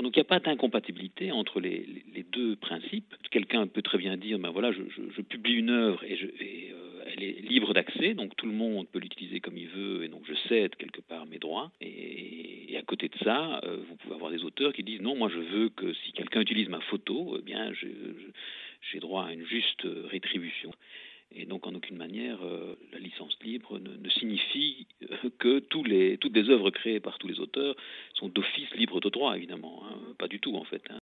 Donc il n'y a pas d'incompatibilité entre les deux principes. Quelqu'un peut très bien dire, ben voilà, je publie une œuvre et elle est libre d'accès, donc tout le monde peut l'utiliser comme il veut, et donc je cède quelque part mes droits. Et à côté de ça, vous pouvez avoir des auteurs qui disent non, moi je veux que si quelqu'un utilise ma photo, eh bien j'ai droit à une juste rétribution. Et donc en aucune manière, la licence libre ne signifie que toutes les œuvres créées par tous les auteurs sont d'office libres de droit, évidemment, hein. Pas du tout en fait, hein.